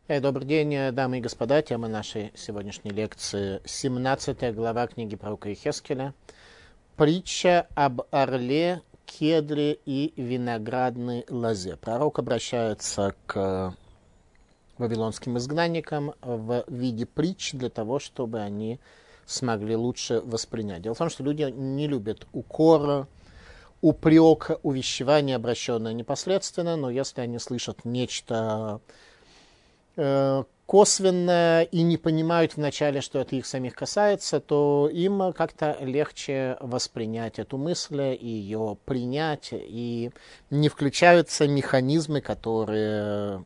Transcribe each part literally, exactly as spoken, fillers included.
Э, Добрый день, дамы и господа. Тема нашей сегодняшней лекции — семнадцатая глава книги пророка Йехескеля. Притча об орле, кедре и виноградной лозе. Пророк обращается к вавилонским изгнанникам в виде притч для того, чтобы они смогли лучше воспринять. Дело в том, что люди не любят укора, упрека, увещевания, обращенное непосредственно, но если они слышат нечто косвенно и не понимают вначале, что это их самих касается, то им как-то легче воспринять эту мысль и ее принять, и не включаются механизмы, которые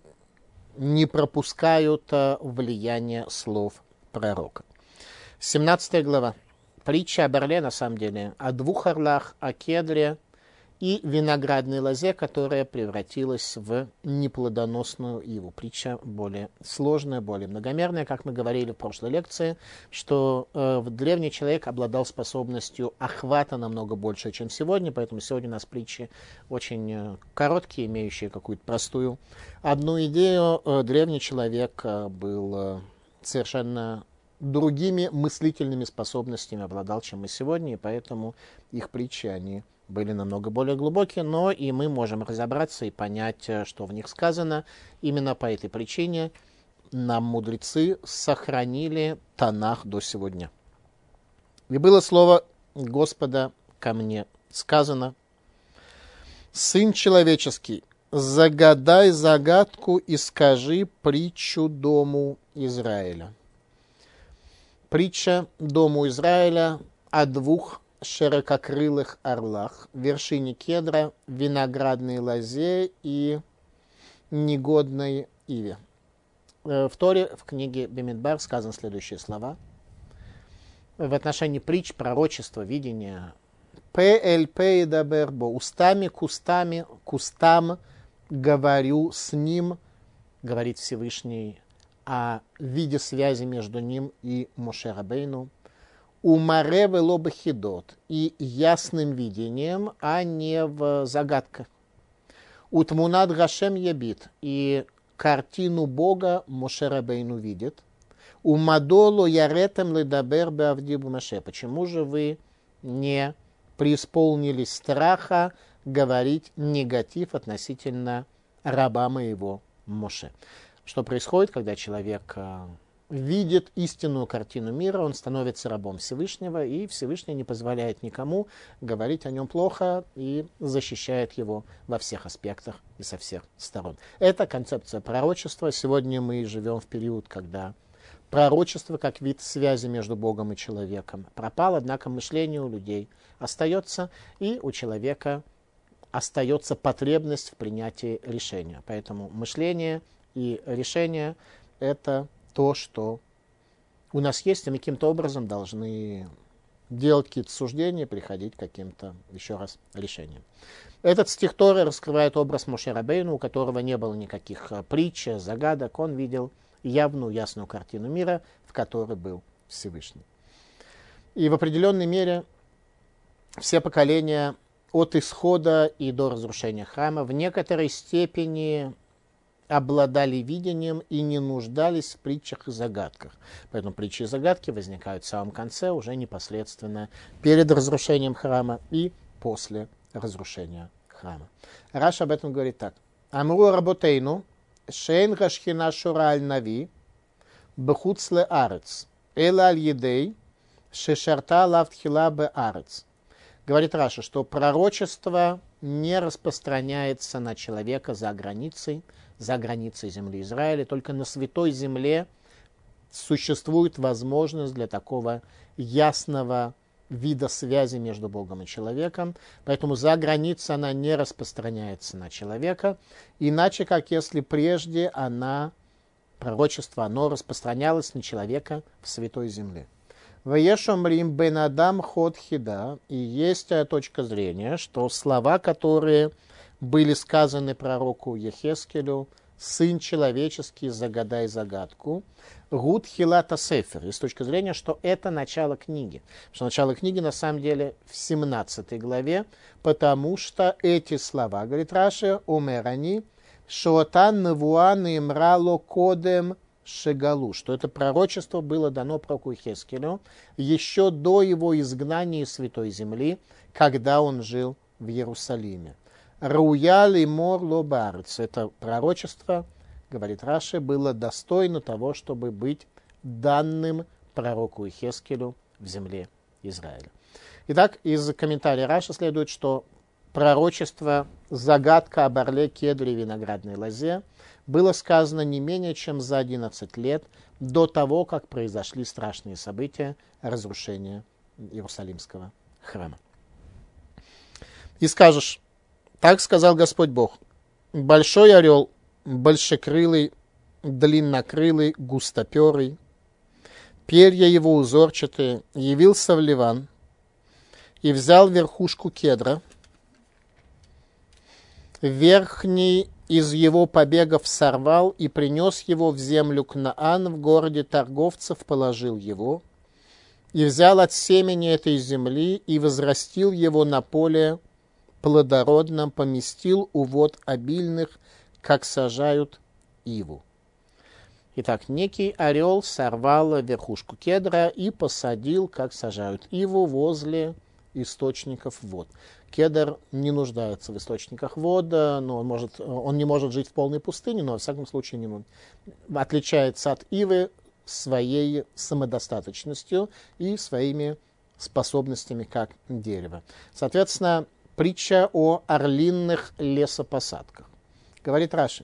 не пропускают влияние слов пророка. семнадцатая глава. Притча об орле, на самом деле, о двух орлах, о кедре и виноградной лозе, которая превратилась в неплодоносную иву. Притча более сложная, более многомерная, как мы говорили в прошлой лекции, что э, древний человек обладал способностью охвата намного больше, чем сегодня, поэтому сегодня у нас притчи очень э, короткие, имеющие какую-то простую одну идею. Э, древний человек э, был э, совершенно другими мыслительными способностями обладал, чем мы сегодня, и поэтому их притчи, они были намного более глубокие, но и мы можем разобраться и понять, что в них сказано. Именно по этой причине нам мудрецы сохранили Танах до сегодня. И было слово Господа ко мне сказано: «Сын человеческий, загадай загадку и скажи притчу дому Израиля». Притча дому Израиля о двух ширококрылых орлах, вершине кедра, виноградной лозе и негодной иве. В Торе, в книге Бамидбар, сказаны следующие слова. В отношении притч, пророчества, видения. «Пе эль пе едабер бо», устами к устами, к устам говорю с ним, говорит Всевышний, о виде связи между ним и Моше Рабейну. Умаре вело бахидот, и ясным видением, а не в загадках. Утмунат гашем ябит, и картину Бога Моше Рабейну видит. Умадоло яретем ледабер беавдибу Моше. Почему же вы не преисполнились страха говорить негатив относительно раба моего Моше? Что происходит, когда человек видит истинную картину мира, он становится рабом Всевышнего, и Всевышний не позволяет никому говорить о нем плохо и защищает его во всех аспектах и со всех сторон. Это концепция пророчества. Сегодня мы живем в период, когда пророчество как вид связи между Богом и человеком пропало, однако мышление у людей остается, и у человека остается потребность в принятии решения. Поэтому мышление и решение – это то, что у нас есть, и мы каким-то образом должны делать какие-то суждения, приходить к каким-то, еще раз, решениям. Этот стих Торы раскрывает образ Моше Рабейну, у которого не было никаких притч, загадок. Он видел явную, ясную картину мира, в которой был Всевышний. И в определенной мере все поколения от исхода и до разрушения храма в некоторой степени обладали видением и не нуждались в притчах и загадках. Поэтому притчи и загадки возникают в самом конце, уже непосредственно перед разрушением храма и после разрушения храма. Раш об этом говорит так. Амру работейну шейн гашхина шура аль нави бхуц ле арец эла аль едей шешарта лавтхила бе арец. Говорит Раша, что пророчество не распространяется на человека за границей, за границей земли Израиля. Только на святой земле существует возможность для такого ясного вида связи между Богом и человеком. Поэтому за границей она не распространяется на человека. Иначе, как если прежде она, пророчество, оно распространялось на человека в святой земле. Ваешомрим бен адам ход хида. И есть точка зрения, что слова, которые были сказаны пророку Йехескелю: «Сын человеческий, загадай загадку», гуд хилата сефер. И с точки зрения, что это начало книги. Что начало книги на самом деле в семнадцатой главе, потому что эти слова, говорит Раши, умерани, Шоатан Навуан и Мрало Кодем Шегалу, что это пророчество было дано пророку Йехескелю еще до его изгнания из Святой Земли, когда он жил в Иерусалиме. Руя лимор лобарец, это пророчество, говорит Раши, было достойно того, чтобы быть данным пророку Йехескелю в земле Израиля. Итак, из комментария Раши следует, что пророчество «Загадка об орле, кедре и виноградной лозе» было сказано не менее чем за одиннадцать лет до того, как произошли страшные события разрушения Иерусалимского храма. И скажешь, так сказал Господь Бог, большой орел, большекрылый, длиннокрылый, густоперый, перья его узорчатые, явился в Ливан и взял верхушку кедра, верхний из его побегов сорвал и принес его в землю Кнаан, в городе торговцев положил его, и взял от семени этой земли и возрастил его на поле плодородном, поместил у вод обильных, как сажают иву. Итак, некий орел сорвал верхушку кедра и посадил, как сажают иву, возле источников вод. Кедр не нуждается в источниках воды, но он, может, он не может жить в полной пустыне, но, во всяком случае, не, отличается от ивы своей самодостаточностью и своими способностями как дерево. Соответственно, притча о орлинных лесопосадках. Говорит Раши.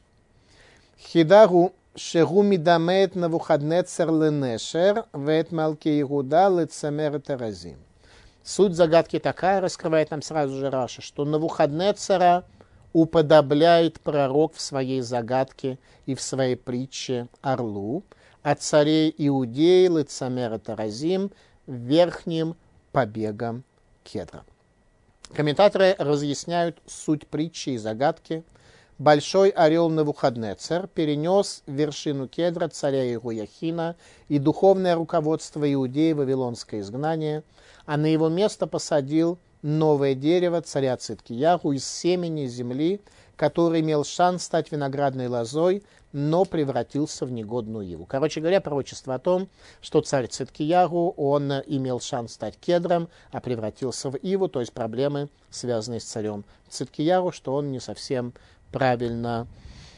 Хидару шеру мидамет Навуходнецер ленешер вет малки Иуда лецамер таразим. Суть загадки такая, раскрывает нам сразу же Раши, что Навуходнецера уподобляет пророк в своей загадке и в своей притче орлу, а царей Иудеи Лецамера Таразим верхним побегом кедра. Комментаторы разъясняют суть притчи и загадки. Большой орел Навуходнецер перенес вершину кедра царя Иеhoiахина и духовное руководство Иудеи в вавилонское изгнание, а на его место посадил новое дерево царя Циткияху из семени земли, который имел шанс стать виноградной лозой, но превратился в негодную иву. Короче говоря, пророчество о том, что царь Циткияху, он имел шанс стать кедром, а превратился в иву, то есть проблемы, связанные с царем Циткияху, что он не совсем правильно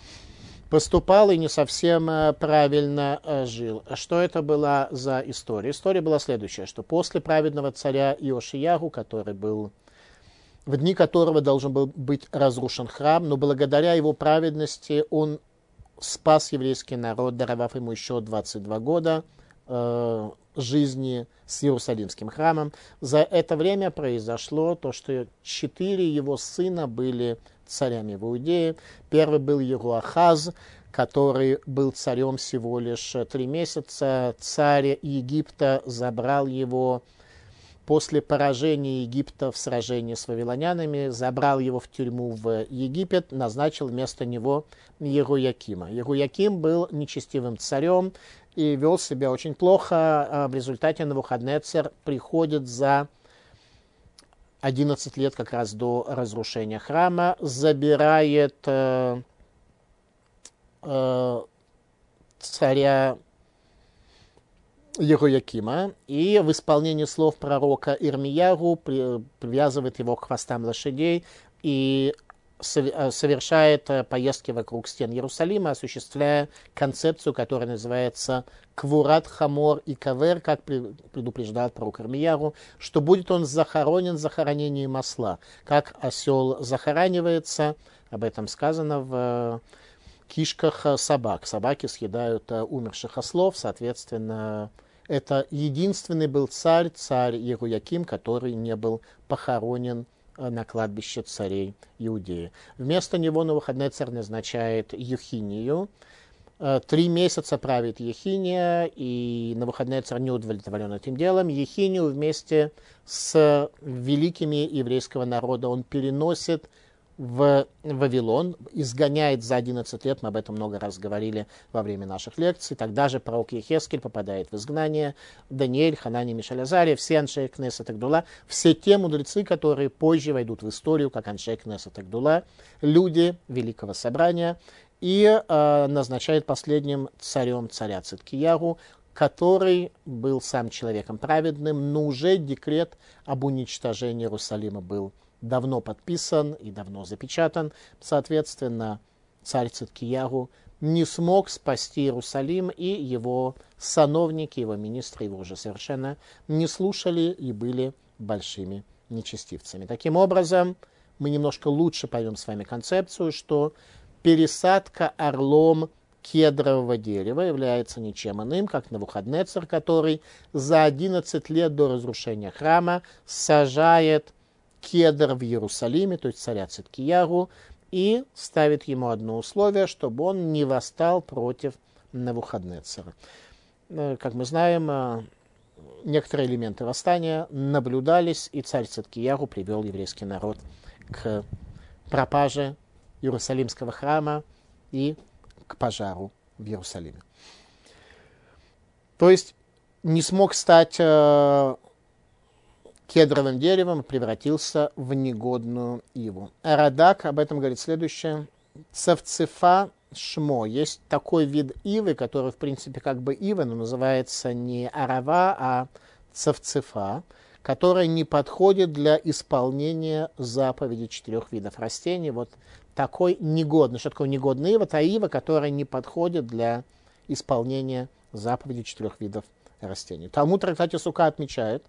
поступал и не совсем правильно жил. Что это была за история? История была следующая, что после праведного царя Иошияху, который был, в дни которого должен был быть разрушен храм, но благодаря его праведности он спас еврейский народ, даровав ему еще двадцать два года э, жизни с Иерусалимским храмом. За это время произошло то, что четыре его сына были царями в Иудее. Первый был Иероахаз, который был царем всего лишь три месяца. Царь Египта забрал его после поражения Египта в сражении с вавилонянами, забрал его в тюрьму в Египет, назначил вместо него Иероякима. Иерояким был нечестивым царем и вел себя очень плохо. В результате Навуходнецер приходит за одиннадцать лет как раз до разрушения храма, забирает э, э, царя Иероякима и в исполнении слов пророка Ирмиягу при, привязывает его к хвостам лошадей и совершает поездки вокруг стен Иерусалима, осуществляя концепцию, которая называется Квурат Хамор и Кавер, как предупреждал пророк Ирмиягу, что будет он захоронен захоронением осла. Как осел захоранивается, об этом сказано в кишках собак. Собаки съедают умерших ослов, соответственно, это единственный был царь, царь Иерояким, который не был похоронен на кладбище царей Иудеи. Вместо него Навуходнецер назначает Ехинию. Три месяца правит Ехиния, и Навуходнецер не удовлетворен этим делом. Ехинию вместе с великими еврейского народа он переносит в Вавилон, изгоняет за одиннадцать лет, мы об этом много раз говорили во время наших лекций. Тогда же пророк Ехескель попадает в изгнание, Даниэль, Ханани, Мишель, Азария, все Аншей Кнессет Агдула, все те мудрецы, которые позже войдут в историю как Аншей Кнессет Агдула, люди Великого Собрания, и э, назначает последним царем царя Циткиягу, который был сам человеком праведным, но уже декрет об уничтожении Иерусалима был давно подписан и давно запечатан. Соответственно, царь Циткиягу не смог спасти Иерусалим, и его сановники, его министры его уже совершенно не слушали и были большими нечестивцами. Таким образом, мы немножко лучше поймем с вами концепцию, что пересадка орлом кедрового дерева является ничем иным, как Навуходнецар, который за одиннадцать лет до разрушения храма сажает кедр в Иерусалиме, то есть царя Циткиягу, и ставит ему одно условие, чтобы он не восстал против Навуходнецара. Как мы знаем, некоторые элементы восстания наблюдались, и царь Циткиягу привел еврейский народ к пропаже Иерусалимского храма и к пожару в Иерусалиме. То есть не смог стать кедровым деревом, превратился в негодную иву. А Радак об этом говорит следующее. Цавцефа шмо. Есть такой вид ивы, который, в принципе, как бы ива, но называется не арава, а цавцефа, которая не подходит для исполнения заповеди четырех видов растений. Вот такой негодный. Что такое негодная ива? Та ива, которая не подходит для исполнения заповеди четырех видов растений. Талмуд в трактате Сука отмечает,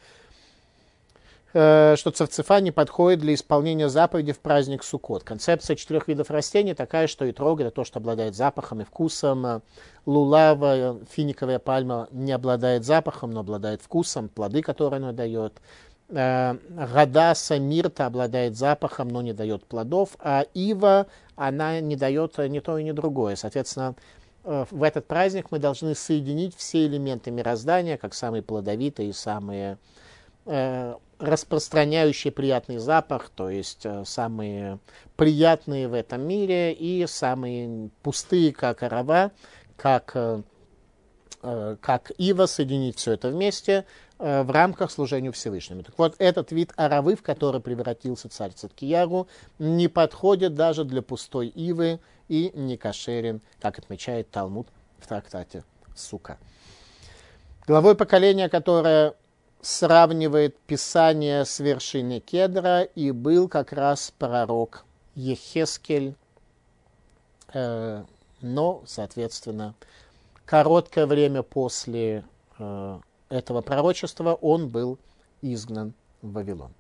что цавцефа не подходит для исполнения заповеди в праздник Суккот. Концепция четырех видов растений такая, что итрог — это то, что обладает запахом и вкусом. Лулава, финиковая пальма, не обладает запахом, но обладает вкусом, плоды, которые она дает. Гадаса, мирта обладает запахом, но не дает плодов. А ива, она не дает ни то и ни другое. Соответственно, в этот праздник мы должны соединить все элементы мироздания, как самые плодовитые и самые распространяющие приятный запах, то есть э, самые приятные в этом мире и самые пустые, как арава, как, э, э, как ива, соединить все это вместе э, в рамках служения Всевышнему. Так вот, этот вид аравы, в который превратился царь Циткиягу, не подходит даже для пустой ивы и не кошерен, как отмечает Талмуд в трактате Сука. Главой поколения, которое сравнивает Писание с вершиной кедра, и был как раз пророк Ехескель, э, но, соответственно, короткое время после э, этого пророчества он был изгнан в Вавилон.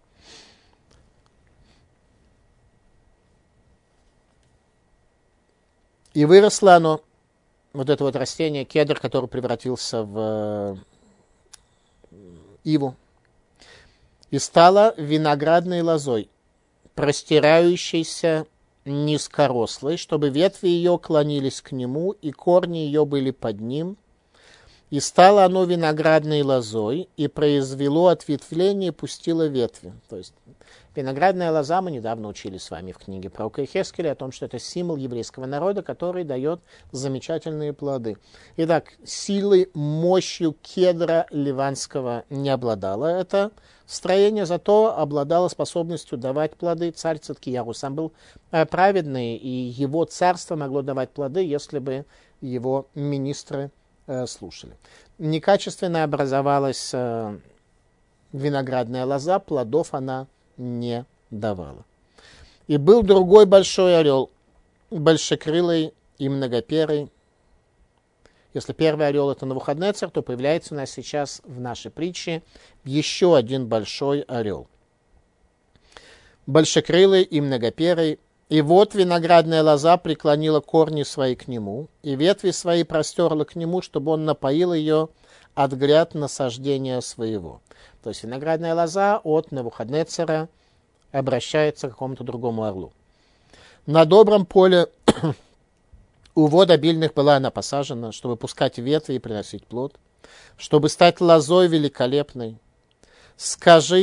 И выросло оно, вот это вот растение, кедр, который превратился в иву, и стала виноградной лозой, простирающейся низкорослой, чтобы ветви ее клонились к нему, и корни ее были под ним. И стало оно виноградной лозой, и произвело ответвление, и пустило ветви. То есть виноградная лоза, мы недавно учили с вами в книге пророка Ехескеля о том, что это символ еврейского народа, который дает замечательные плоды. Итак, силой, мощью кедра ливанского не обладало это строение, зато обладало способностью давать плоды. Царь Циткиягу сам был праведный, и его царство могло давать плоды, если бы его министры слушали. Некачественно образовалась э, виноградная лоза, плодов она не давала. И был другой большой орел, большекрылый и многоперый. Если первый орел — это Навуходнецар, то появляется у нас сейчас в нашей притче еще один большой орел. Большекрылый и многоперый. И вот виноградная лоза преклонила корни свои к нему, и ветви свои простерла к нему, чтобы он напоил ее от гряд насаждения своего. То есть виноградная лоза от Навуходнецара обращается к какому-то другому орлу. На добром поле у вод обильных была она посажена, чтобы пускать ветви и приносить плод, чтобы стать лозой великолепной. Скажи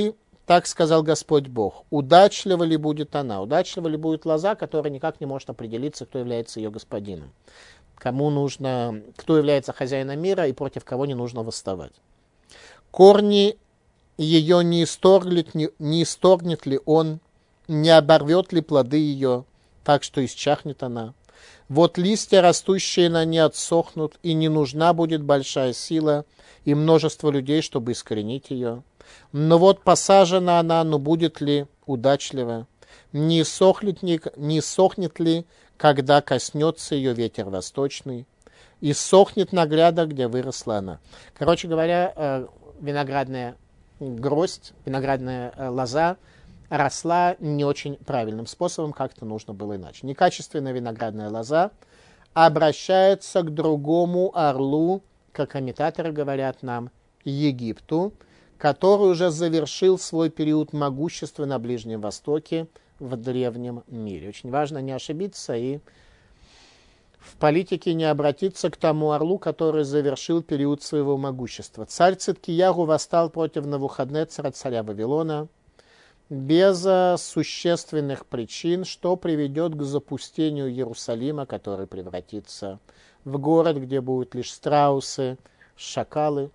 Так сказал Господь Бог. Удачлива ли будет она? Удачлива ли будет лоза, которая никак не может определиться, кто является ее господином? Кому нужно, кто является хозяином мира и против кого не нужно восставать? Корни ее не исторгнет, не, не исторгнет ли он, не оборвет ли плоды ее, так что исчахнет она? Вот листья, растущие на ней, отсохнут, и не нужна будет большая сила и множество людей, чтобы искоренить ее. Но вот посажена она, но будет ли удачлива? Не сохнет, не, не сохнет ли, когда коснется ее ветер восточный? И сохнет на грядах, где выросла она. Короче говоря, виноградная гроздь, виноградная лоза росла не очень правильным способом, как-то нужно было иначе. Некачественная виноградная лоза обращается к другому орлу, как комментаторы говорят нам, Египту, который уже завершил свой период могущества на Ближнем Востоке в древнем мире. Очень важно не ошибиться и в политике не обратиться к тому орлу, который завершил период своего могущества. Царь Циткиягу восстал против Навуходнецера, царя Вавилона, без существенных причин, что приведет к запустению Иерусалима, который превратится в город, где будут лишь страусы, шакалы,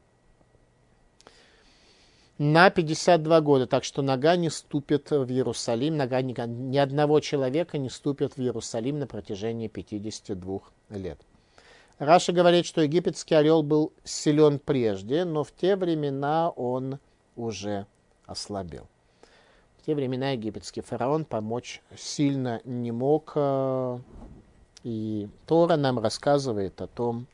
на пятьдесят два года. Так что нога не ступит в Иерусалим, нога ни, ни одного человека не ступит в Иерусалим на протяжении пятидесяти двух лет. Раши говорит, что египетский орел был силен прежде, но в те времена он уже ослабел. В те времена египетский фараон помочь сильно не мог, и Тора нам рассказывает о том,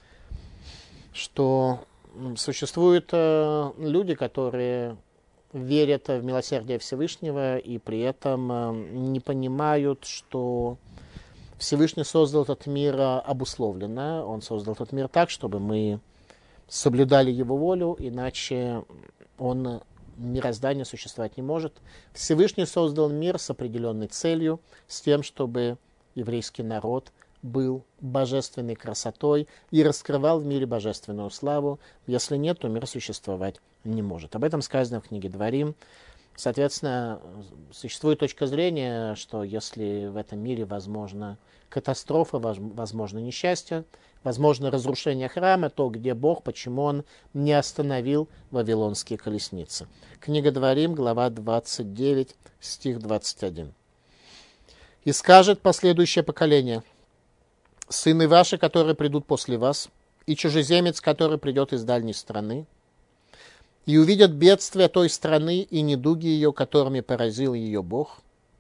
что существуют люди, которые верят в милосердие Всевышнего и при этом не понимают, что Всевышний создал этот мир обусловленно. Он создал этот мир так, чтобы мы соблюдали его волю, иначе он, мироздание существовать не может. Всевышний создал мир с определенной целью, с тем, чтобы еврейский народ был божественной красотой и раскрывал в мире божественную славу. Если нет, то мир существовать не может. Об этом сказано в книге Дворим. Соответственно, существует точка зрения, что если в этом мире возможна катастрофа, возможно несчастье, возможно разрушение храма, то где Бог, почему Он не остановил вавилонские колесницы? Книга Дворим, глава двадцать девять, стих двадцать один. «И скажет последующее поколение: сыны ваши, которые придут после вас, и чужеземец, который придет из дальней страны, и увидят бедствия той страны и недуги ее, которыми поразил ее Бог,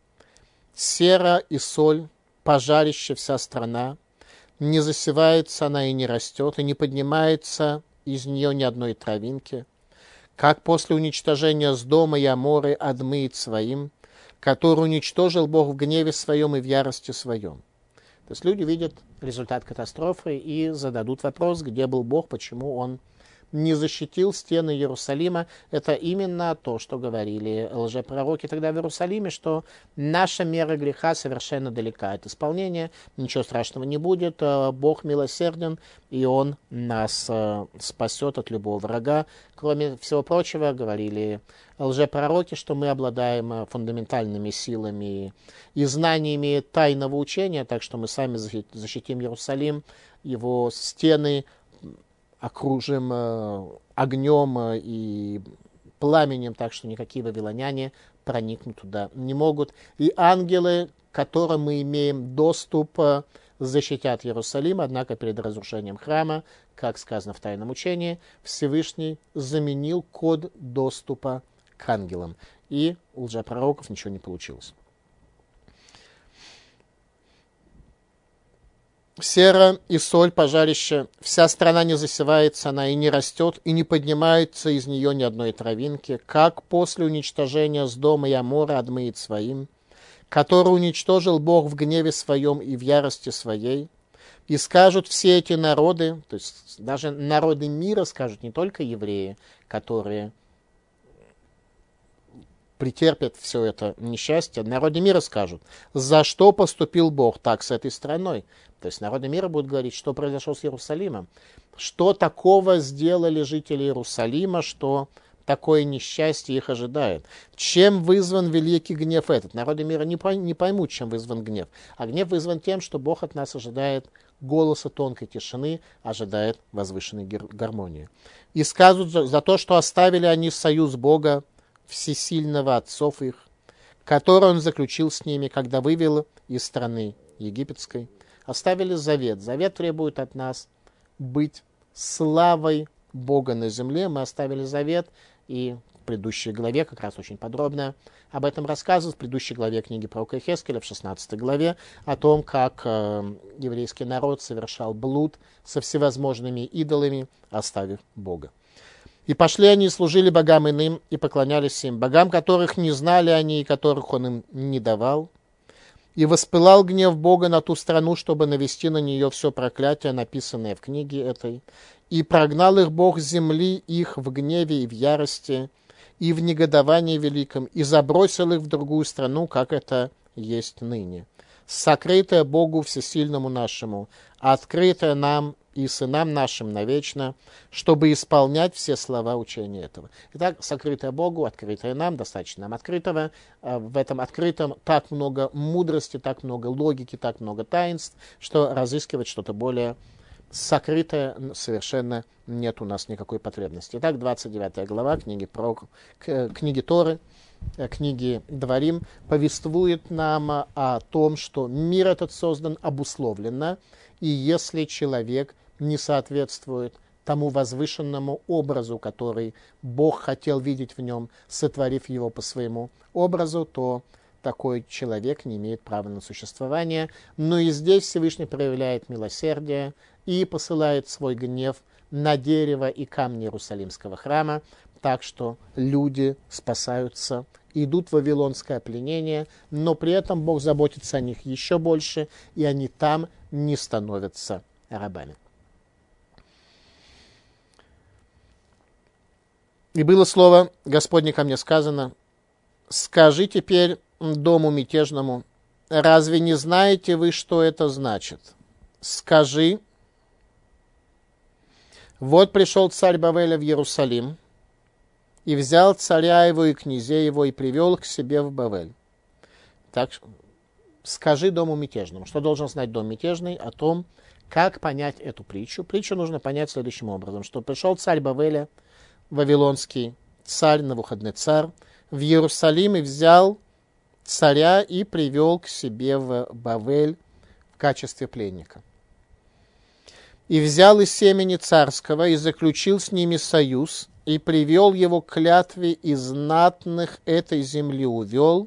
сера и соль, пожарище вся страна, не засевается она и не растет, и не поднимается из нее ни одной травинки, как после уничтожения Сдома и Аморы Адмыит своим, который уничтожил Бог в гневе своем и в ярости своем». То есть люди видят результат катастрофы и зададут вопрос, где был Бог, почему Он не защитил стены Иерусалима. Это именно то, что говорили лжепророки тогда в Иерусалиме, что наша мера греха совершенно далека от исполнения, ничего страшного не будет, Бог милосерден, и Он нас спасет от любого врага. Кроме всего прочего, говорили лжепророки, что мы обладаем фундаментальными силами и знаниями тайного учения, так что мы сами защитим Иерусалим, его стены окружим э, огнем э, и пламенем, так что никакие вавилоняне проникнуть туда не могут. И ангелы, к которым мы имеем доступ, э, защитят Иерусалим, однако перед разрушением храма, как сказано в Тайном учении, Всевышний заменил код доступа к ангелам. И у лжепророков ничего не получилось. Сера и соль, пожарище, вся страна не засевается она и не растет, и не поднимается из нее ни одной травинки, как после уничтожения Сдома и Амора Адмыит своим, который уничтожил Бог в гневе своем и в ярости своей. И скажут все эти народы, то есть даже народы мира скажут, не только евреи, которые претерпят все это несчастье, народы мира скажут, за что поступил Бог так с этой страной. То есть народы мира будут говорить, что произошло с Иерусалимом, что такого сделали жители Иерусалима, что такое несчастье их ожидает. Чем вызван великий гнев этот? Народы мира не поймут, чем вызван гнев. А гнев вызван тем, что Бог от нас ожидает голоса тонкой тишины, ожидает возвышенной гармонии. И скажут за то, что оставили они союз Бога, всесильного отцов их, который он заключил с ними, когда вывел из страны египетской. Оставили завет. Завет требует от нас быть славой Бога на земле. Мы оставили завет, и в предыдущей главе как раз очень подробно об этом рассказывают, в предыдущей главе книги пророка Иехескеля, в шестнадцатой главе, о том, как э, еврейский народ совершал блуд со всевозможными идолами, оставив Бога. «И пошли они и служили богам иным, и поклонялись им, богам, которых не знали они, и которых он им не давал. И воспылал гнев Бога на ту страну, чтобы навести на нее все проклятие, написанное в книге этой. И прогнал их Бог с земли их в гневе и в ярости, и в негодовании великом, и забросил их в другую страну, как это есть ныне. Сокрытое Богу всесильному нашему, открытое нам и сынам нашим навечно, чтобы исполнять все слова учения этого». Итак, сокрытое Богу, открытое нам, достаточно нам открытого. В этом открытом так много мудрости, так много логики, так много таинств, что разыскивать что-то более сокрытое совершенно нет у нас никакой потребности. Итак, двадцать девятая глава книги, про, книги Торы, книги Дворим повествует нам о том, что мир этот создан обусловленно, и если человек не соответствует тому возвышенному образу, который Бог хотел видеть в нем, сотворив его по своему образу, то такой человек не имеет права на существование. Но и здесь Всевышний проявляет милосердие и посылает свой гнев на дерево и камни Иерусалимского храма, так что люди спасаются, идут в вавилонское пленение, но при этом Бог заботится о них еще больше, и они там не становятся рабами. И было слово Господне ко мне сказано: «Скажи теперь дому мятежному, разве не знаете вы, что это значит? Скажи, вот пришел царь Бавеля в Иерусалим, и взял царя его и князей его, и привел к себе в Бавель». Так, скажи дому мятежному. Что должен знать дом мятежный? О том, как понять эту притчу. Притчу нужно понять следующим образом, что пришел царь Бавеля, вавилонский царь Навуходнецар, в Иерусалим и взял царя и привел к себе в Бавель в качестве пленника. И взял из семени царского и заключил с ними союз, и привел его к клятве, и знатных этой земли увел.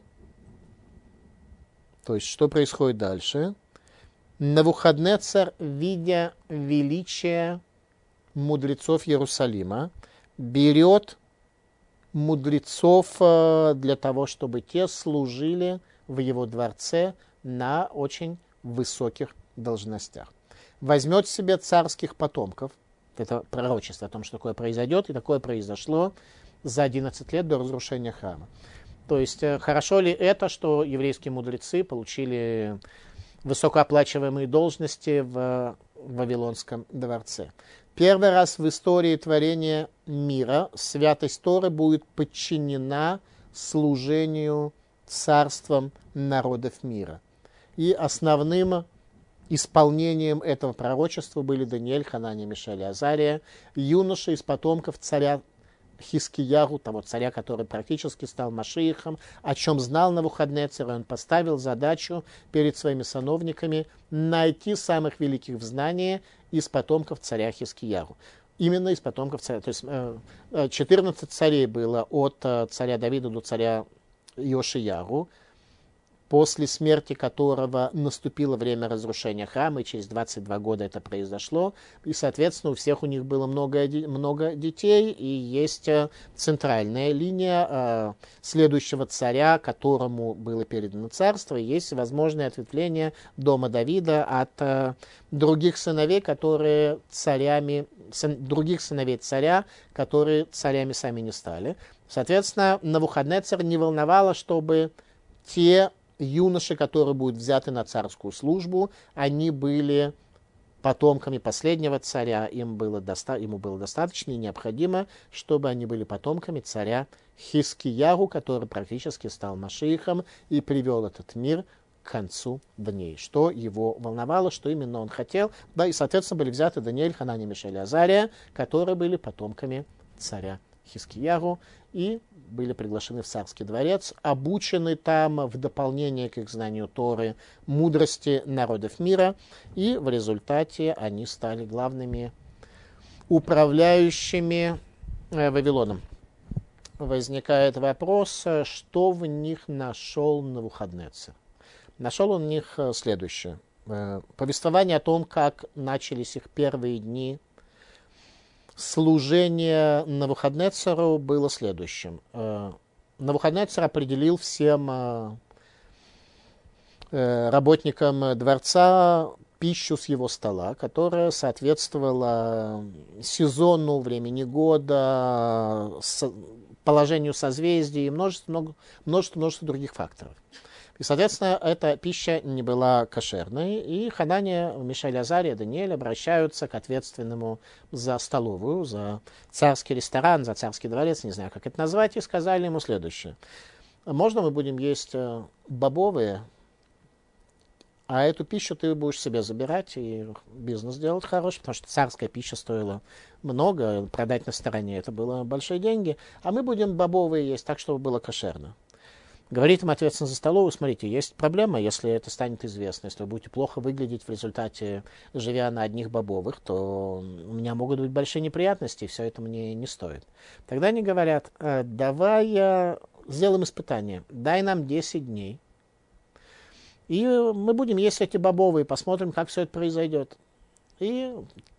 То есть, что происходит дальше? Навуходнецар, видя величие мудрецов Иерусалима, берет мудрецов для того, чтобы те служили в его дворце на очень высоких должностях. Возьмет себе царских потомков, это пророчество о том, что такое произойдет, и такое произошло за одиннадцать лет до разрушения храма. То есть, хорошо ли это, что еврейские мудрецы получили высокооплачиваемые должности в Вавилонском дворце? Первый раз в истории творения мира святость Торы будет подчинена служению царствам народов мира. И основным исполнением этого пророчества были Даниэль, Ханания, Мишаэль и Азария, юноши из потомков царя Хискиягу, того царя, который практически стал Машиихом, о чем знал Навуходнецар, и он поставил задачу перед своими сановниками найти самых великих в знании из потомков царя Хискиягу. Именно из потомков царя. То есть четырнадцать царей было от царя Давида до царя Йошиягу, после смерти которого наступило время разрушения храма, и через двадцать два года это произошло. И, соответственно, у всех у них было много, много детей, и есть центральная линия следующего царя, которому было передано царство, и есть возможное ответвление дома Давида от других сыновей, которые царями, других сыновей царя, которые царями сами не стали. Соответственно, Навуходнецар не волновало, чтобы те юноши, которые будут взяты на царскую службу, они были потомками последнего царя, им было доста- ему было достаточно и необходимо, чтобы они были потомками царя Хискиягу, который практически стал Машиихом и привел этот мир к концу дней. Что его волновало, что именно он хотел. Да, и, соответственно, были взяты Даниэль, Ханани, Мишель и Азария, которые были потомками царя Хискиягу и были приглашены в царский дворец, обучены там в дополнение к их знанию Торы мудрости народов мира, и в результате они стали главными управляющими э, Вавилоном. Возникает вопрос, что в них нашел Навуходоносор. Нашел он в них следующее. Повествование о том, как начались их первые дни служения Навуходоносору, было следующим. Навуходоносор определил всем работникам дворца пищу с его стола, которая соответствовала сезону, времени года, положению созвездий и множество, множество, множество других факторов. И, соответственно, эта пища не была кошерной, и Ханания, Мишель, Азария, Даниэль обращаются к ответственному за столовую, за царский ресторан, за царский дворец, не знаю, как это назвать, и сказали ему следующее. Можно мы будем есть бобовые, а эту пищу ты будешь себе забирать и бизнес делать хороший, потому что царская пища стоила много, продать на стороне это было большие деньги, а мы будем бобовые есть так, чтобы было кошерно. Говорит им ответственно за столовую, смотрите, есть проблема, если это станет известно, если вы будете плохо выглядеть в результате, живя на одних бобовых, то у меня могут быть большие неприятности, и все это мне не стоит. Тогда они говорят, давай сделаем испытание, дай нам десять дней, и мы будем есть эти бобовые, посмотрим, как все это произойдет. И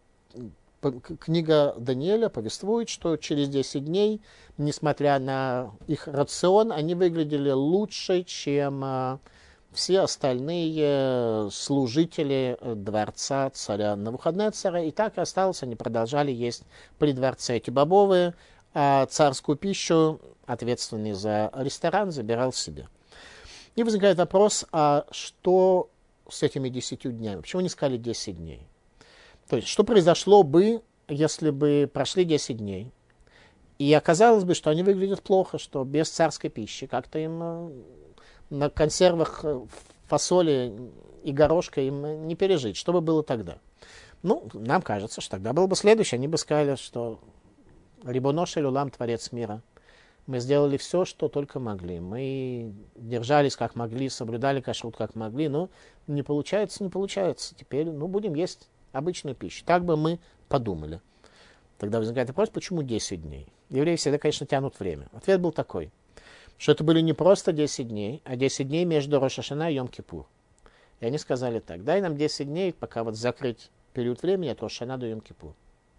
книга Даниэля повествует, что через десять дней, несмотря на их рацион, они выглядели лучше, чем а, все остальные служители дворца царя Навуходоносора. И так и осталось, они продолжали есть при дворце эти бобовые, а царскую пищу, ответственный за ресторан, забирал себе. И возникает вопрос, а что с этими десятью днями? Почему не сказали десять дней? То есть, что произошло бы, если бы прошли десять дней, и оказалось бы, что они выглядят плохо, что без царской пищи, как-то им на консервах фасоли и горошка им не пережить. Что бы было тогда? Ну, нам кажется, что тогда было бы следующее. Они бы сказали, что Рибоно шель олам, Творец мира, мы сделали все, что только могли. Мы держались как могли, соблюдали кашрут как могли, но не получается, не получается. Теперь, ну, будем есть обычную пищу. Так бы мы подумали. Тогда возникает вопрос, почему десять дней? Евреи всегда, конечно, тянут время. Ответ был такой, что это были не просто десять дней, а десять дней между Рош ха-Шана и Йом-Кипур. И они сказали так, дай нам десять дней, пока вот закрыть период времени от Рош ха-Шана до Йом-Кипур.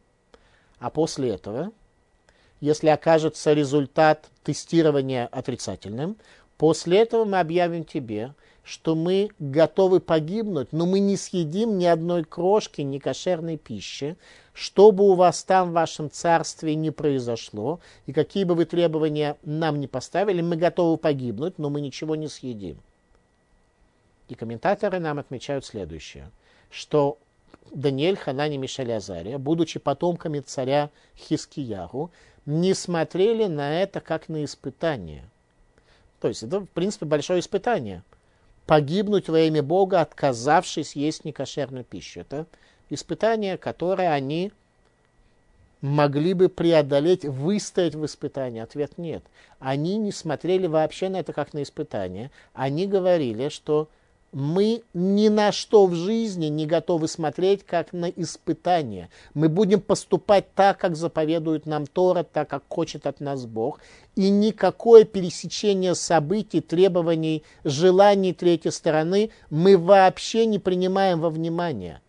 А после этого, если окажется результат тестирования отрицательным, после этого мы объявим тебе, что мы готовы погибнуть, но мы не съедим ни одной крошки некошерной пищи, что бы у вас там в вашем царстве не произошло, и какие бы вы требования нам не поставили, мы готовы погибнуть, но мы ничего не съедим. И комментаторы нам отмечают следующее, что Даниэль, Ханани, Мишель и Азария, будучи потомками царя Хискиягу, не смотрели на это как на испытание. То есть это, в принципе, большое испытание. Погибнуть во имя Бога, отказавшись есть некошерную пищу. Это испытание, которое они могли бы преодолеть, выстоять в испытании. Ответ нет. Они не смотрели вообще на это как на испытание. Они говорили, что мы ни на что в жизни не готовы смотреть как на испытание. Мы будем поступать так, как заповедует нам Тора, так, как хочет от нас Бог. И никакое пересечение событий, требований, желаний третьей стороны мы вообще не принимаем во внимание.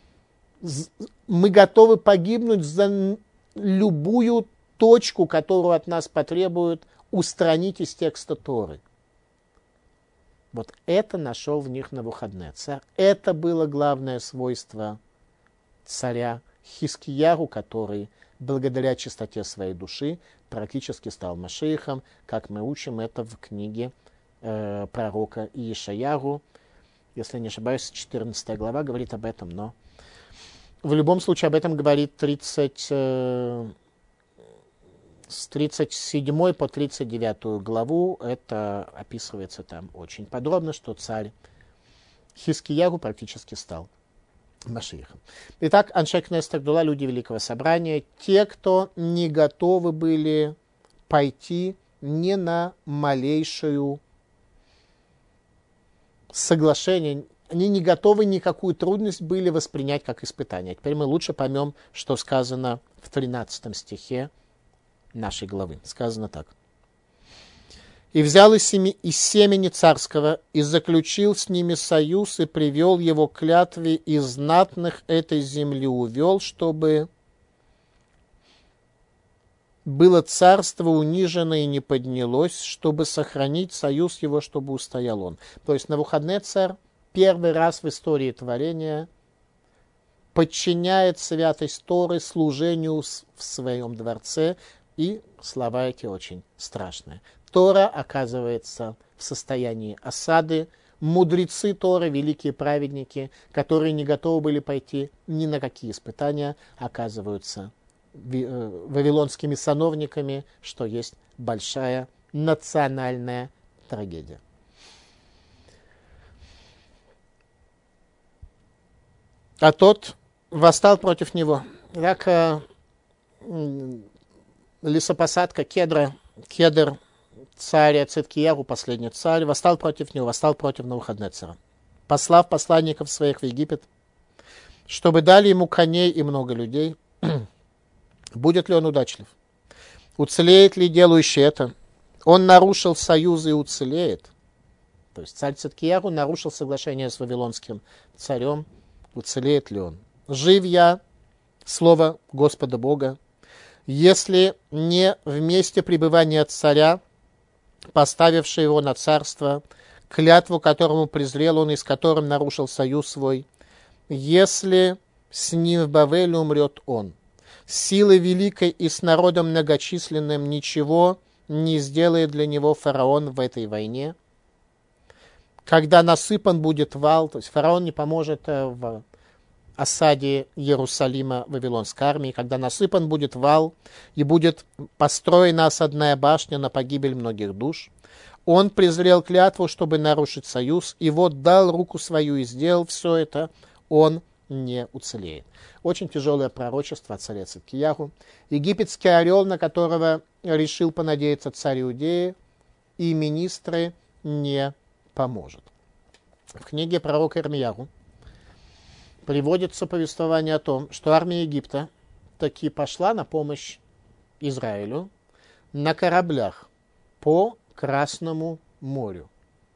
Мы готовы погибнуть за любую точку, которую от нас потребуют устранить из текста Торы. Вот это нашел в них Навуходоносор. Это было главное свойство царя Хискиягу, который благодаря чистоте своей души практически стал Машиихом, как мы учим это в книге э, пророка Иешаягу. Если не ошибаюсь, четырнадцатая глава говорит об этом, но в любом случае об этом говорит тридцать, э, с тридцать седьмой по тридцать девятую главу. Это описывается там очень подробно, что царь Хискиягу практически стал Машиихом. Итак, Аншей Кнессет Агдула, люди Великого Собрания, те, кто не готовы были пойти ни на малейшую соглашение, они не готовы никакую трудность были воспринять как испытание. Теперь мы лучше поймем, что сказано в тринадцатом стихе нашей главы. Сказано так. «И взял из, семи, из семени царского, и заключил с ними союз, и привел его к клятве, из знатных этой земли увел, чтобы было царство унижено и не поднялось, чтобы сохранить союз его, чтобы устоял он». То есть Навуходоносор первый раз в истории творения подчиняет святость Торы служению в своем дворце, и слова эти очень страшные. Тора оказывается в состоянии осады. Мудрецы Торы, великие праведники, которые не готовы были пойти ни на какие испытания, оказываются вавилонскими сановниками, что есть большая национальная трагедия. А тот восстал против него. Так, лесопосадка кедра, кедр царя Циткиягу, последний царь, восстал против него, восстал против Навуходоносора, послав посланников своих в Египет, чтобы дали ему коней и много людей. Будет ли он удачлив? Уцелеет ли делающий это? Он нарушил союзы и уцелеет. То есть царь Циткиягу нарушил соглашение с вавилонским царем. Уцелеет ли он? Жив я, слово Господа Бога, если не в месте пребывания царя, поставившего его на царство, клятву которому презрел он и с которым нарушил союз свой, если с ним в Бавеле умрет он. С силой великой и с народом многочисленным ничего не сделает для него фараон в этой войне. Когда насыпан будет вал, то есть фараон не поможет в осаде Иерусалима вавилонской армии, когда насыпан будет вал и будет построена осадная башня на погибель многих душ, он презрел клятву, чтобы нарушить союз, и вот дал руку свою и сделал все это, он не уцелеет. Очень тяжелое пророчество от царя Циткиягу. Египетский орел, на которого решил понадеяться царь Иудеи, и министры не поможет. В книге пророка Ирмиягу приводится повествование о том, что армия Египта таки пошла на помощь Израилю на кораблях по Красному морю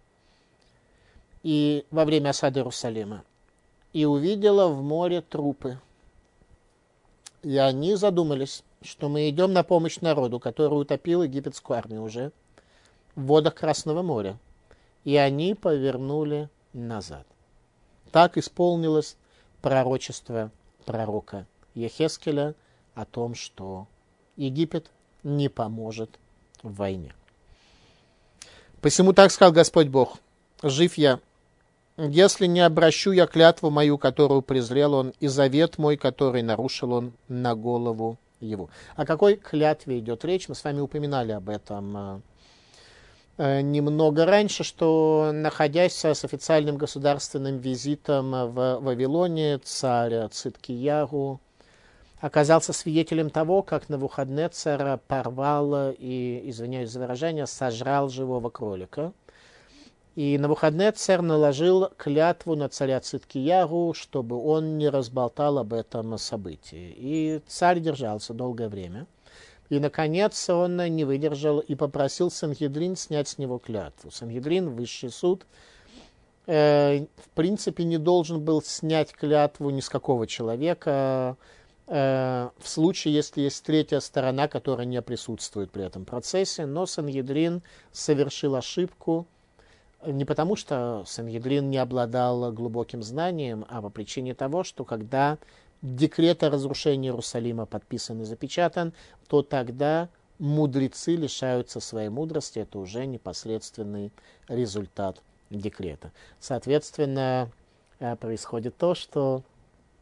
и во время осады Иерусалима, и увидела в море трупы. И они задумались, что мы идем на помощь народу, который утопил египетскую армию уже в водах Красного моря. И они повернули назад. Так исполнилось пророчество пророка Ехескеля о том, что Египет не поможет в войне. Посему так сказал Господь Бог: жив я, если не обращу я клятву мою, которую презрел он, и завет мой, который нарушил он, на голову его. О какой клятве идет речь? Мы с вами упоминали об этом немного раньше, что, находясь с официальным государственным визитом в Вавилоне, царь Циткиягу оказался свидетелем того, как Навуходоносор порвал и, извиняюсь за выражение, сожрал живого кролика. И Навуходоносор наложил клятву на царя Циткиягу, чтобы он не разболтал об этом событии. И царь держался долгое время. И, наконец, он не выдержал и попросил Сангедрин снять с него клятву. Сангедрин, высший суд, э, в принципе, не должен был снять клятву ни с какого человека, э, в случае, если есть третья сторона, которая не присутствует при этом процессе. Но Сангедрин совершил ошибку не потому, что Сангедрин не обладал глубоким знанием, а по причине того, что когда декрет о разрушении Иерусалима подписан и запечатан, то тогда мудрецы лишаются своей мудрости. Это уже непосредственный результат декрета. Соответственно, происходит то, что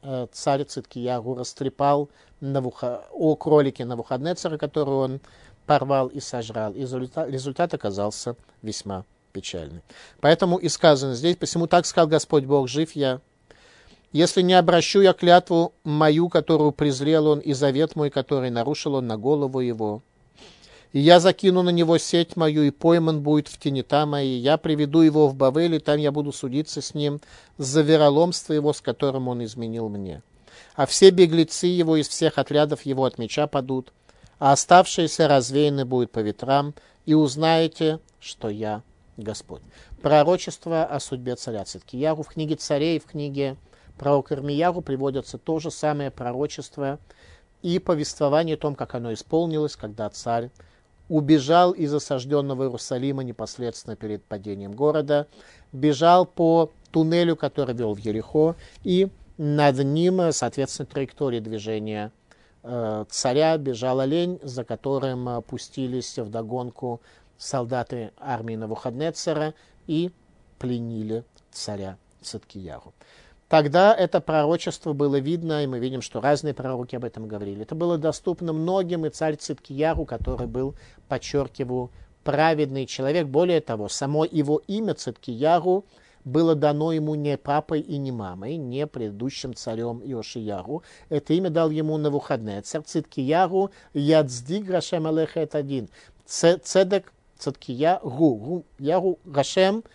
царь Циткиягу растрепал Навуха... о кролике Навуходнецера, который он порвал и сожрал. И результат, результат оказался весьма печальный. Поэтому и сказано здесь: «Посему так сказал Господь Бог, жив я, если не обращу я клятву мою, которую презрел он, и завет мой, который нарушил он на голову его. И я закину на него сеть мою, и пойман будет в тенета мои. Я приведу его в Бавель, и там я буду судиться с ним за вероломство его, с которым он изменил мне. А все беглецы его из всех отрядов его от меча падут, а оставшиеся развеяны будут по ветрам, и узнаете, что я Господь». Пророчество о судьбе царя Циткиягу. В книге Царей, в книге пророка Ирмиягу приводятся то же самое пророчество и повествование о том, как оно исполнилось, когда царь убежал из осажденного Иерусалима непосредственно перед падением города, бежал по туннелю, который вел в Ерихо, и над ним, соответственно, траектории движения э, царя бежал олень, за которым э, пустились вдогонку солдаты армии Навуходнецера и пленили царя Циткиягу. Тогда это пророчество было видно, и мы видим, что разные пророки об этом говорили. Это было доступно многим, и царь Циткиягу, который был, подчеркиваю, праведный человек. Более того, само его имя Циткиягу было дано ему не папой и не мамой, не предыдущим царем Иошиягу. Это имя дал ему Навуходнецер. Циткиягу Ядздиг Рашем Алеха это один. Цедек Циткиягу Ягу Рашем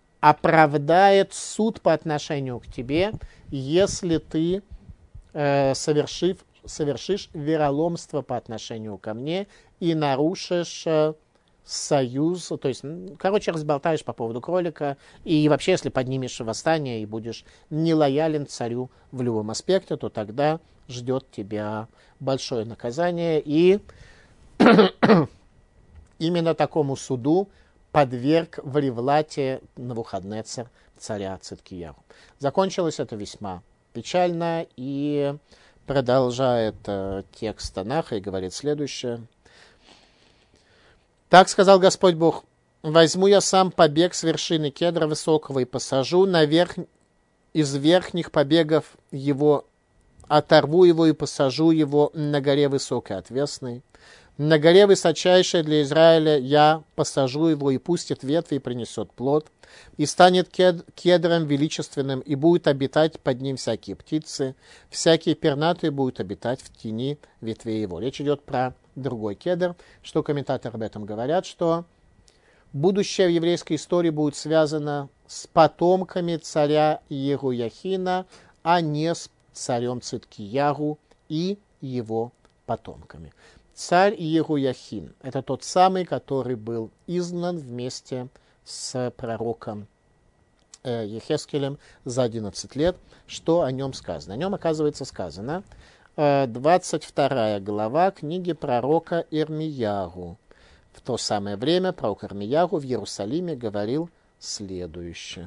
оправдает суд по отношению к тебе, если ты э, совершив, совершишь вероломство по отношению ко мне и нарушишь э, союз, то есть, короче, разболтаешь по поводу кролика, и вообще, если поднимешь восстание и будешь нелоялен царю в любом аспекте, то тогда ждет тебя большое наказание, и именно такому суду подверг в Ревлате Навуходнецер царя Циткиягу. Закончилось это весьма печально, и продолжает э, текст Танаха и говорит следующее. «Так сказал Господь Бог: возьму я сам побег с вершины кедра высокого и посажу наверх, из верхних побегов его, оторву его и посажу его на горе высокой отвесной. На горе высочайшей для Израиля я посажу его, и пустит ветви, и принесет плод, и станет кед, кедром величественным, и будет обитать под ним всякие птицы, всякие пернатые будут обитать в тени ветвей его». Речь идет про другой кедр, что комментаторы об этом говорят, что будущее в еврейской истории будет связано с потомками царя Иеруяхина, а не с царем Циткиягу и его потомками. Царь Иеруяхин – это тот самый, который был изгнан вместе с пророком э, Ехескелем за одиннадцать лет. Что о нем сказано? О нем, оказывается, сказано э, двадцать вторая глава книги пророка Ирмиягу. В то самое время пророк Ирмиягу в Иерусалиме говорил следующее.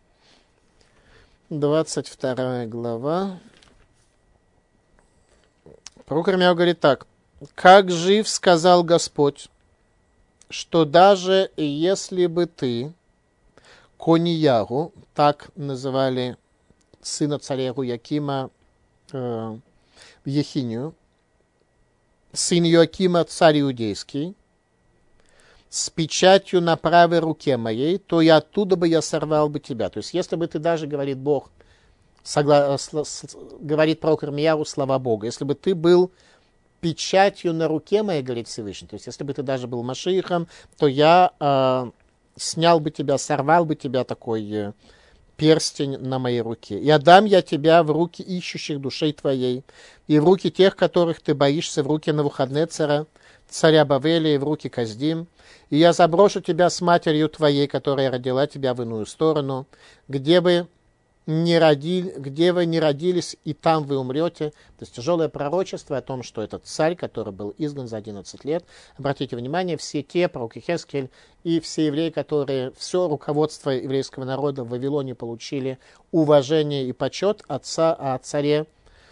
двадцать вторая глава. Пророк Ирмиягу говорит так. «Как жив, сказал Господь, что даже если бы ты, Кониягу, так называли сына царя Иеруякима э, Ехинию, сын Иоакима, царь иудейский, с печатью на правой руке моей, то и оттуда бы я сорвал бы тебя». То есть, если бы ты даже, говорит Бог, согла... говорит пророк Ирмиягу слова Бога, если бы ты был печатью на руке моей, говорит Всевышний, то есть если бы ты даже был Машиихом, то я э, снял бы тебя, сорвал бы тебя такой э, перстень на моей руке. «И отдам я тебя в руки ищущих душей твоей, и в руки тех, которых ты боишься, в руки Навуходнецера, царя Бавеля, и в руки Каздим. И я заброшу тебя с матерью твоей, которая родила тебя в иную сторону, где бы не родили, где вы не родились, и там вы умрете». То есть тяжелое пророчество о том, что этот царь, который был изгнан за одиннадцать лет, обратите внимание, все те, пророк Йехескель и все евреи, которые все руководство еврейского народа в Вавилоне получили уважение и почет от, ца, от царе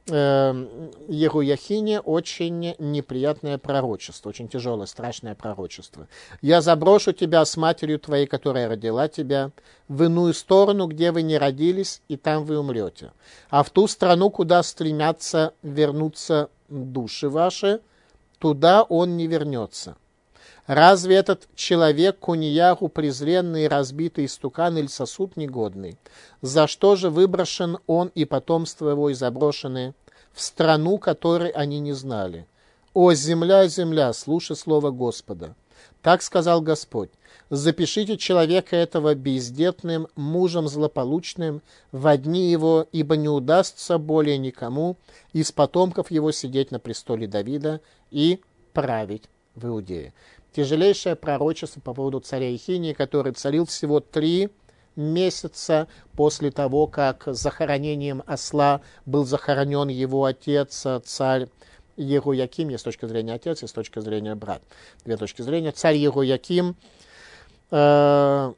Ехуяхине очень неприятное пророчество, очень тяжелое, страшное пророчество. «Я заброшу тебя с матерью твоей, которая родила тебя, в иную сторону, где вы не родились, и там вы умрете. А в ту страну, куда стремятся вернуться души ваши, туда он не вернется. Разве этот человек Куньяху презренный, разбитый истукан или сосуд негодный? За что же выброшен он и потомство его и заброшены в страну, которой они не знали? О, земля, земля, слушай слово Господа. Так сказал Господь. Запишите человека этого бездетным, мужем злополучным, во дни его, ибо не удастся более никому из потомков его сидеть на престоле Давида и править в Иудее». Тяжелейшее пророчество по поводу царя Ехинии, который царил всего три месяца после того, как захоронением осла был захоронен его отец, царь Ехуяким, есть с точки зрения отец, есть с точки зрения брат. Две точки зрения. Царь Ехуяким, э,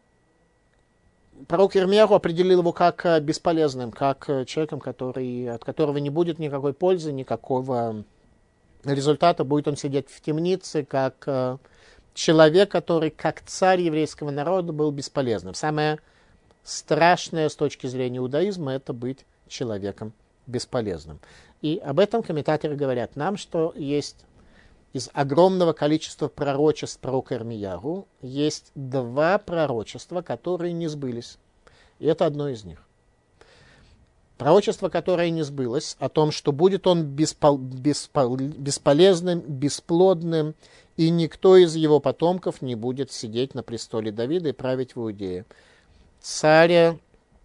пророк Ирмияху определил его как бесполезным, как человеком, который, от которого не будет никакой пользы, никакого результата, будет он сидеть в темнице, как человек, который, как царь еврейского народа, был бесполезным. Самое страшное с точки зрения иудаизма – это быть человеком бесполезным. И об этом комментаторы говорят нам, что есть из огромного количества пророчеств пророка Ирмияху, есть два пророчества, которые не сбылись. И это одно из них. Пророчество, которое не сбылось, о том, что будет он беспол, беспол, бесполезным, бесплодным, и никто из его потомков не будет сидеть на престоле Давида и править в Иудее. Царь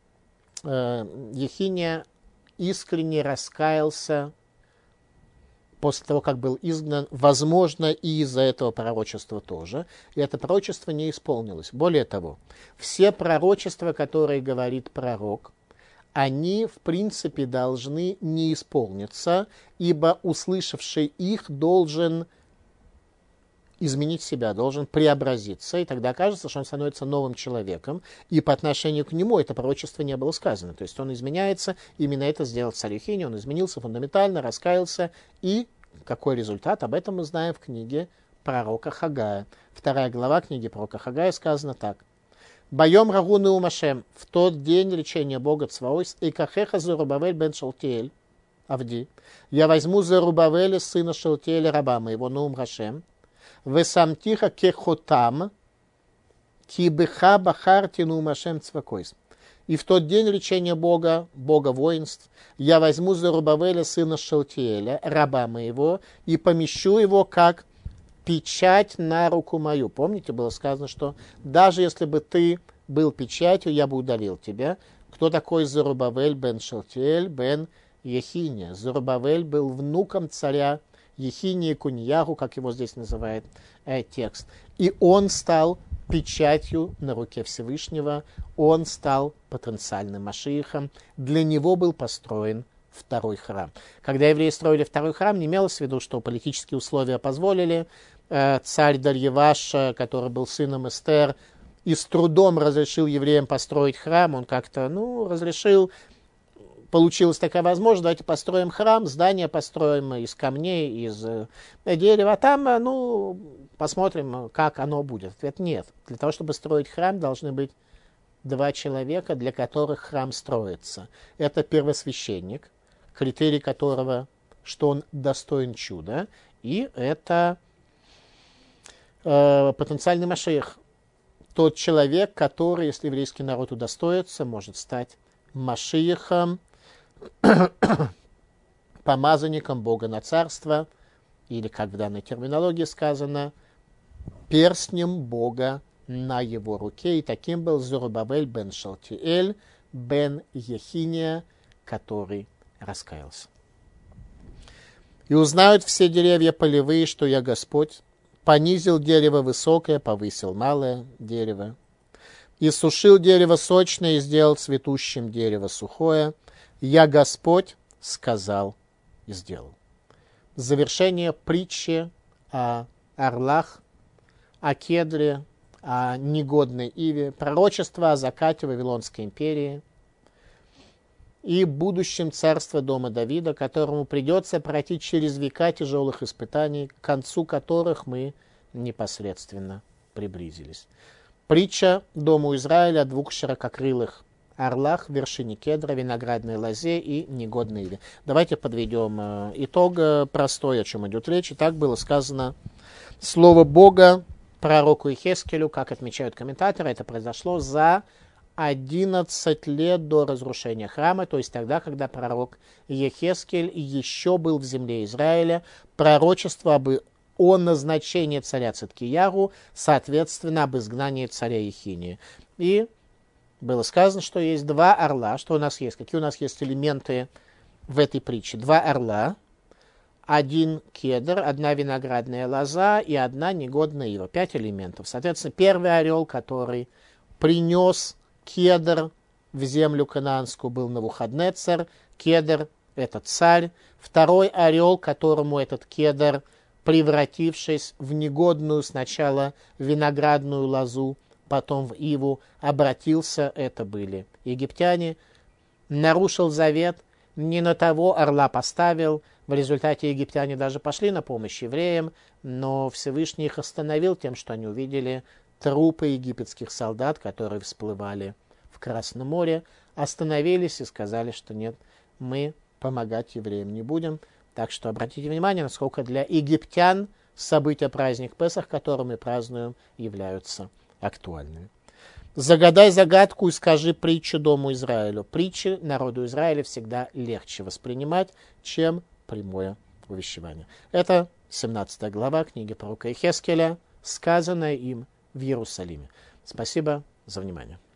э, Ехиния искренне раскаялся после того, как был изгнан, возможно, и из-за этого пророчества тоже. И это пророчество не исполнилось. Более того, все пророчества, которые говорит пророк, они, в принципе, должны не исполниться, ибо услышавший их должен изменить себя, должен преобразиться, и тогда окажется, что он становится новым человеком, и по отношению к нему это пророчество не было сказано. То есть он изменяется, именно это сделал царь Ехиния, он изменился фундаментально, раскаялся, и какой результат, об этом мы знаем в книге пророка Хагая. Вторая глава книги пророка Хагая сказано так. «Байом рагуны умашем, в тот день речения Бога Цваойс, и кахеха Зарубавель бен Шалтиэль, Авди, я возьму Зарубавеля, сына Шалтиэля, раба моего, Наум Рашем, весамтиха кехотам, кибыха бахартину Машем Цвакойс. И в тот день речения Бога, Бога воинств, я возьму Зарубавеля, сына Шалтиэля, раба моего, и помещу его как печать на руку мою». Помните, было сказано, что даже если бы ты был печатью, я бы удалил тебя. Кто такой Зарубавель бен Шалтиэль бен Ехиния? Зарубавель был внуком царя Ехинии Куньяху, как его здесь называет э, текст. И он стал печатью на руке Всевышнего, он стал потенциальным Машиихом. Для него был построен второй храм. Когда евреи строили второй храм, не имелось в виду, что политические условия позволили. Э, царь Дарьяваш, который был сыном Эстер, и с трудом разрешил евреям построить храм. Он как-то, ну, разрешил. Получилась такая возможность, давайте построим храм, здание построим из камней, из э, дерева, а там, э, ну, посмотрим, как оно будет. Ответ нет. Для того, чтобы строить храм, должны быть два человека, для которых храм строится. Это первосвященник, критерий которого, что он достоин чуда, и это э, потенциальный Машиах. Тот человек, который, если еврейский народ удостоится, может стать Машиахом, помазанником Бога на царство, или, как в данной терминологии сказано, перстнем Бога на его руке. И таким был Зарубавель бен Шалтиэль бен Ехиния, который раскаялся. «И узнают все деревья полевые, что я Господь, понизил дерево высокое, повысил малое дерево, и сушил дерево сочное, и сделал цветущим дерево сухое. Я Господь сказал и сделал». Завершение притчи о орлах, о кедре, о негодной иве, пророчество о закате Вавилонской империи. и будущем царства дома Давида, которому придется пройти через века тяжелых испытаний, к концу которых мы непосредственно приблизились. Притча дому Израиля о двух ширококрылых орлах, вершине кедра, виноградной лозе и негодной иве. Давайте подведем итог простой, о чем идет речь. И так было сказано слово Бога пророку Иехескелю, как отмечают комментаторы, это произошло за одиннадцать лет до разрушения храма, то есть тогда, когда пророк Иехескель еще был в земле Израиля. Пророчество об о назначении царя Циткияру, соответственно, об изгнании царя Ехинии. И было сказано, что есть два орла. Что у нас есть? Какие у нас есть элементы в этой притче? Два орла, один кедр, одна виноградная лоза и одна негодная ива. Пять элементов. Соответственно, первый орел, который принес кедр в землю канаанскую, был Навуходнецар. Кедр – это царь. Второй орел, которому этот кедр, превратившись в негодную сначала виноградную лозу, потом в иву, обратился, это были египтяне, нарушил завет, не на того орла поставил. В результате египтяне даже пошли на помощь евреям, но Всевышний их остановил тем, что они увидели трупы египетских солдат, которые всплывали в Красном море, остановились и сказали, что нет, мы помогать евреям не будем. Так что обратите внимание, насколько для египтян события праздник Песах, который мы празднуем, являются актуальными. Загадай загадку и скажи притчу дому Израилю. Притчи народу Израиля всегда легче воспринимать, чем прямое увещевание. Это семнадцатая глава книги пророка Иехескеля, сказанная им в Иерусалиме. Спасибо за внимание.